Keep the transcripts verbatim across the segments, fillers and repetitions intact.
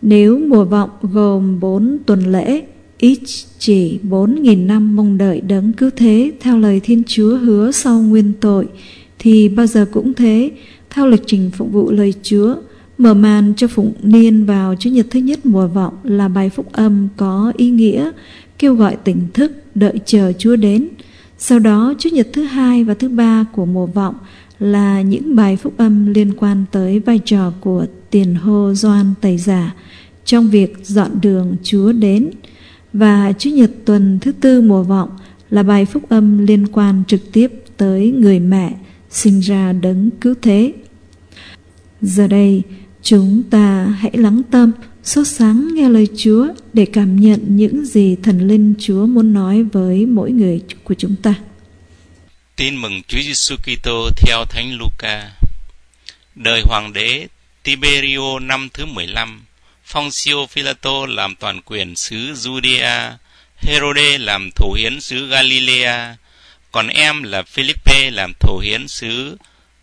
Nếu mùa vọng gồm bốn tuần lễ, ít chỉ bốn nghìn năm mong đợi đấng cứu thế theo lời Thiên Chúa hứa sau nguyên tội, thì bao giờ cũng thế, theo lịch trình phụng vụ lời Chúa. Mở màn cho phụng niên vào Chủ nhật thứ nhất mùa vọng là bài phúc âm có ý nghĩa kêu gọi tỉnh thức, đợi chờ Chúa đến. Sau đó Chủ nhật thứ hai và thứ ba của mùa vọng là những bài phúc âm liên quan tới vai trò của tiền hô Gioan Tẩy Giả trong việc dọn đường Chúa đến. Và Chủ nhật tuần thứ tư mùa vọng là bài phúc âm liên quan trực tiếp tới người mẹ sinh ra đấng cứu thế. Giờ đây, chúng ta hãy lắng tâm, sốt sắng nghe lời Chúa để cảm nhận những gì thần linh Chúa muốn nói với mỗi người của chúng ta. Tin mừng Chúa Giêsu Kitô theo Thánh Luca. Đời hoàng đế Tiberio năm thứ mười lăm, Poncio Pilato làm toàn quyền xứ Judea, Herode làm thổ hiến xứ Galilea, còn em là Philippe làm thổ hiến xứ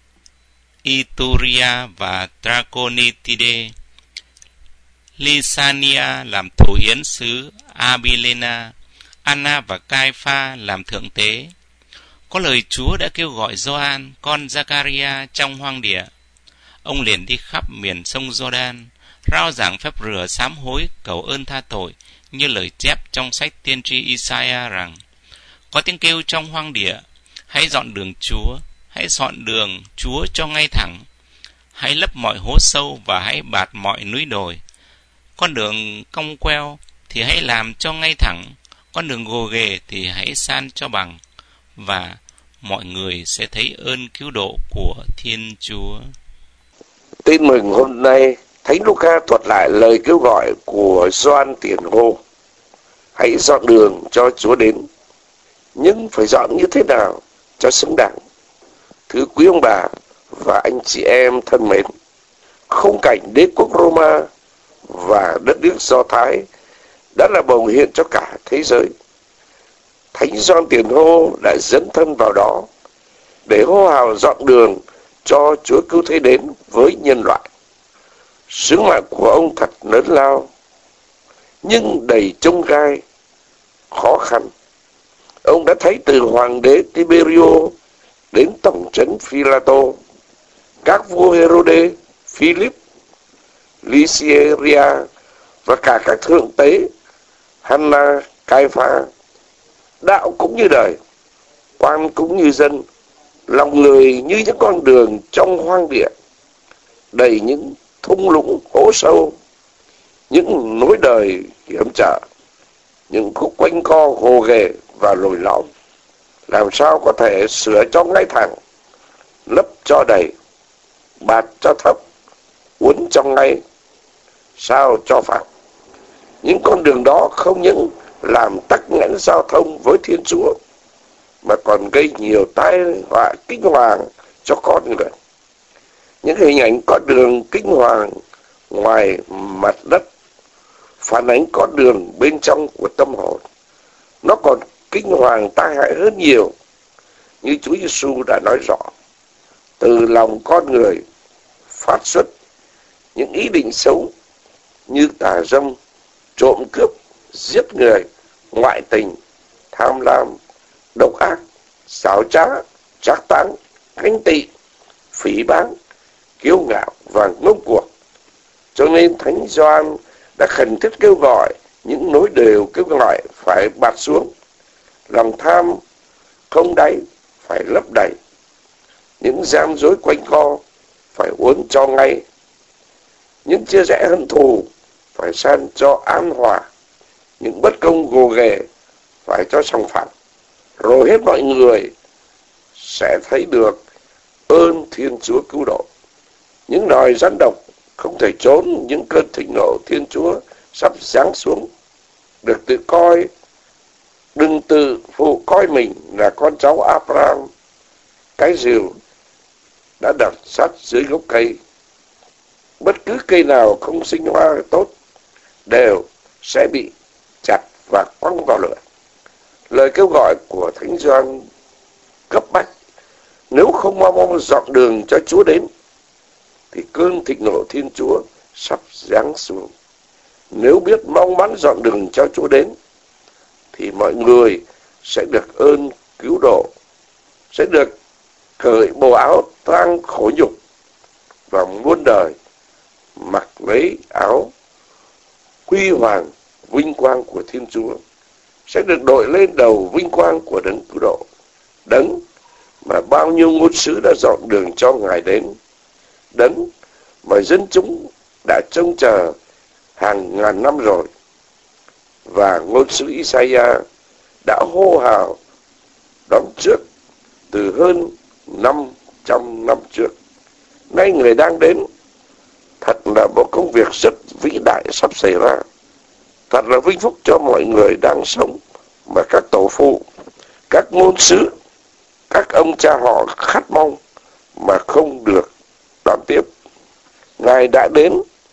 Ituria và Traconitide, Lysania làm thổ hiến xứ Abilena, Anna và Caiapha làm thượng tế. Có lời Chúa đã kêu gọi Gioan, con Zacharia trong hoang địa. Ông liền đi khắp miền sông Giođan, rao giảng phép rửa sám hối, cầu ơn tha tội, như lời chép trong sách tiên tri Isaiah rằng: có tiếng kêu trong hoang địa, hãy dọn đường Chúa, hãy dọn đường Chúa cho ngay thẳng, hãy lấp mọi hố sâu và hãy bạt mọi núi đồi. Con đường cong queo thì hãy làm cho ngay thẳng, con đường gồ ghề thì hãy san cho bằng, và mọi người sẽ thấy ơn cứu độ của Thiên Chúa. Tin mừng hôm nay, Thánh Luca thuật lại lời kêu gọi của Gioan tiền hô: hãy dọn đường cho Chúa đến. Nhưng phải dọn như thế nào cho xứng đáng? Thưa quý ông bà và anh chị em thân mến, khung cảnh đế quốc Roma và đất nước Do Thái đã là bầu hiện cho cả thế giới. Thánh Gioan tiền hô đã dấn thân vào đó để hô hào dọn đường cho Chúa cứu thế đến với nhân loại. Sứ mạng của ông thật lớn lao, nhưng đầy chông gai, khó khăn. Ông đã thấy từ hoàng đế Tiberio đến tổng trấn Pilato, các vua Herode, Philip, Lysiria và cả các thượng tế Hanna, Caiapha. Đạo cũng như đời, quan cũng như dân, lòng người như những con đường trong hoang địa, đầy những thung lũng hố sâu, những nối đời hiểm trở, những khúc quanh co gồ ghề và lồi lõm. Làm sao có thể sửa cho ngay thẳng, lấp cho đầy, bạt cho thấp, uốn cho ngay, sao cho phẳng? Những con đường đó không những làm tắc nghẽn giao thông với Thiên Chúa, mà còn gây nhiều tai họa kinh hoàng cho con người. Những hình ảnh con đường kinh hoàng ngoài mặt đất phản ánh con đường bên trong của tâm hồn. Nó còn kinh hoàng tai hại hơn nhiều, như Chúa Giêsu đã nói rõ. Từ lòng con người phát xuất những ý định xấu như tà dâm, trộm cướp, giết người, ngoại tình, tham lam, độc ác, xảo trá, trác táng, ganh tị, phỉ báng, kiêu ngạo và ngông cuồng. Cho nên Thánh Gioan đã khẩn thiết kêu gọi những nối đều kêu gọi phải bạt xuống, lòng tham không đáy phải lấp đầy, những gian dối quanh co phải uốn cho ngay, những chia rẽ hận thù phải san cho an hòa, những bất công gồ ghề phải cho sòng phẳng. Rồi hết mọi người sẽ thấy được ơn Thiên Chúa cứu độ. Những nòi rắn độc không thể trốn những cơn thịnh nộ Thiên Chúa sắp giáng xuống. Được tự coi, đừng tự phụ coi mình là con cháu Abraham, cái rìu đã đặt sát dưới gốc cây. Bất cứ cây nào không sinh hoa tốt đều sẽ bị chặt và quăng vào lửa. Lời kêu gọi của Thánh Gioan cấp bách: nếu không mau mau dọn đường cho Chúa đến, thì cơn thịnh nộ Thiên Chúa sắp giáng xuống. nếu biết mong mắn dọn đường cho Chúa đến, thì mọi người sẽ được ơn cứu độ, sẽ được cởi bộ áo tang khổ nhục và muôn đời mặc lấy áo huy hoàng vinh quang của Thiên Chúa, sẽ được đội lên đầu vinh quang của đấng cứu độ, đấng mà bao nhiêu ngôn sứ đã dọn đường cho Ngài đến, đấng mà dân chúng đã trông chờ hàng ngàn năm rồi. Và ngôn sứ Isaiah đã hô hào đón trước từ hơn năm trăm năm trước. Nay Người đang đến. Thật là một công việc rất vĩ đại sắp xảy ra. Thật là vinh phúc cho mọi người đang sống mà các tổ phụ, các ngôn sứ, các ông cha họ khát mong mà không được đón tiếp. Ngài đã đến,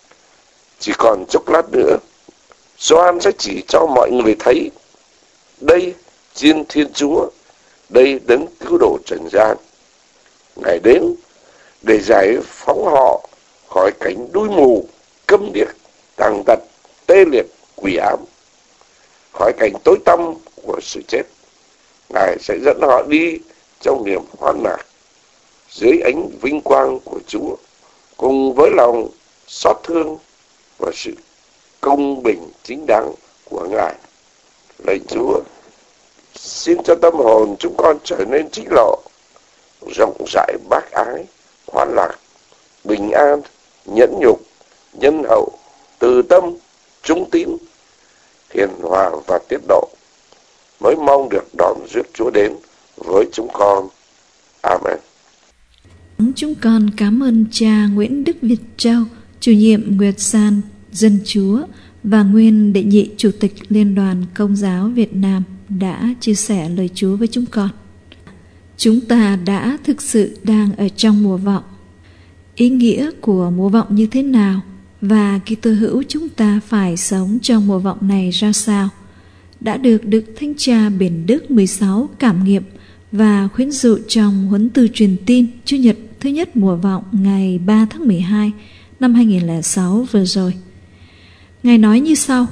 chỉ còn chốc lát nữa, Gioan sẽ chỉ cho mọi người thấy, đây Chiên Thiên Chúa, đây đấng cứu độ trần gian. Ngài đến để giải phóng họ khỏi cảnh đuôi mù, câm điếc, tàn tật, tê liệt, quỷ ám, khỏi cảnh tối tăm của sự chết. Ngài sẽ dẫn họ đi trong niềm hoan lạc, dưới ánh vinh quang của Chúa, cùng với lòng xót thương và sự công bình chính đáng của Ngài. Lạy Chúa, xin cho tâm hồn chúng con trở nên trích lộ, rộng rãi bác ái, hoan lạc, bình an, nhẫn nhục, nhân hậu, từ tâm, trung tín, hiền hòa và tiết độ, mới mong được đón rước Chúa đến với chúng con. Amen. Chúng con cảm ơn cha Nguyễn Đức Việt Châu, chủ nhiệm Nguyệt San Dân Chúa và nguyên đệ nhị chủ tịch Liên đoàn Công giáo Việt Nam đã chia sẻ lời Chúa với chúng con. Chúng ta đã thực sự đang ở trong mùa vọng. Ý nghĩa của mùa vọng như thế nào và Kitô hữu chúng ta phải sống trong mùa vọng này ra sao đã được Đức Thánh Cha Bền Đức mười sáu cảm nghiệm và khuyến dụ trong huấn từ truyền tin Chủ nhật thứ nhất mùa vọng ngày ba tháng mười hai năm hai nghìn không trăm lẻ sáu vừa rồi. Ngài nói như sau: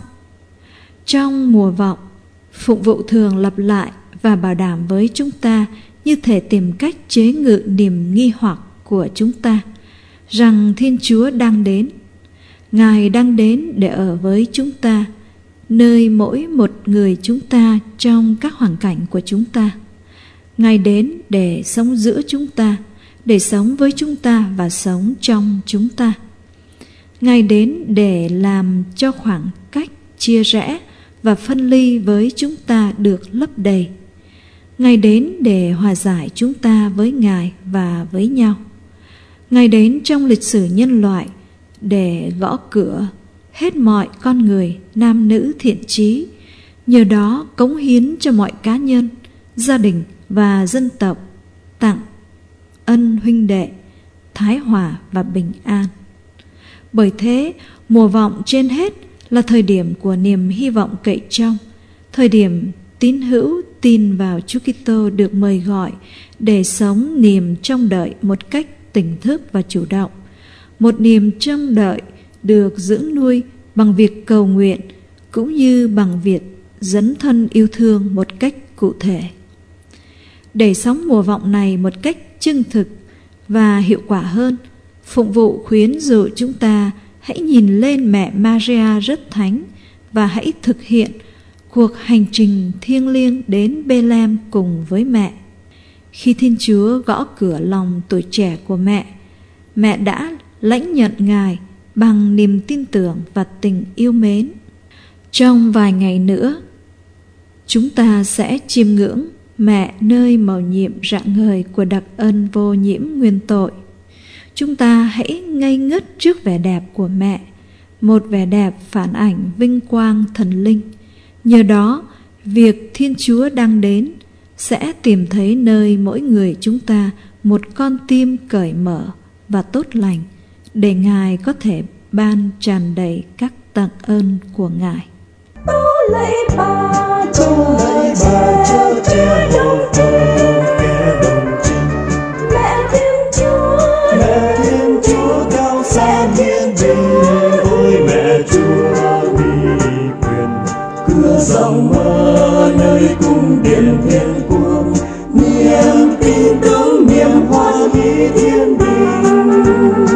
trong mùa vọng, phụng vụ thường lặp lại và bảo đảm với chúng ta như thể tìm cách chế ngự niềm nghi hoặc của chúng ta rằng Thiên Chúa đang đến. Ngài đang đến để ở với chúng ta, nơi mỗi một người chúng ta trong các hoàn cảnh của chúng ta. Ngài đến để sống giữa chúng ta, để sống với chúng ta và sống trong chúng ta. Ngài đến để làm cho khoảng cách chia rẽ và phân ly với chúng ta được lấp đầy. Ngài đến để hòa giải chúng ta với Ngài và với nhau. Ngài đến trong lịch sử nhân loại để gõ cửa hết mọi con người nam nữ thiện chí, nhờ đó cống hiến cho mọi cá nhân, gia đình và dân tộc tặng ân huynh đệ, thái hòa và bình an. Bởi thế, mùa vọng trên hết là thời điểm của niềm hy vọng cậy trông, thời điểm tín hữu tin vào Chúa Kitô được mời gọi để sống niềm trông đợi một cách tỉnh thức và chủ động, một niềm trông đợi được dưỡng nuôi bằng việc cầu nguyện cũng như bằng việc dấn thân yêu thương một cách cụ thể. Để sống mùa vọng này một cách chân thực và hiệu quả hơn, phụng vụ khuyến dụ chúng ta hãy nhìn lên mẹ Maria rất thánh và hãy thực hiện cuộc hành trình thiêng liêng đến Bê-lem cùng với mẹ. Khi Thiên Chúa gõ cửa lòng tuổi trẻ của mẹ, mẹ đã lãnh nhận Ngài bằng niềm tin tưởng và tình yêu mến. Trong vài ngày nữa, chúng ta sẽ chiêm ngưỡng mẹ nơi mầu nhiệm rạng ngời của đặc ân vô nhiễm nguyên tội. Chúng ta hãy ngây ngất trước vẻ đẹp của mẹ, một vẻ đẹp phản ảnh vinh quang thần linh. Nhờ đó, việc Thiên Chúa đang đến sẽ tìm thấy nơi mỗi người chúng ta một con tim cởi mở và tốt lành, để Ngài có thể ban tràn đầy các tặng ơn của Ngài. Tâu lạy bà, tâu lạy bà, cho che đồng mẹ Thiên Chúa, mẹ Thiên Chúa cao xa thiên địa, ôi mẹ Chúa. dòng mơ nơi cung điện thiên quốc, niềm tin tưởng niềm hoan hỷ thiên đình.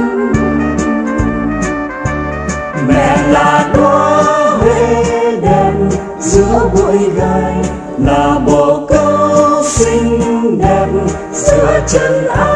Mẹ là đóa huệ đẹp giữa bụi gai, là bồ câu xinh đẹp giữa chân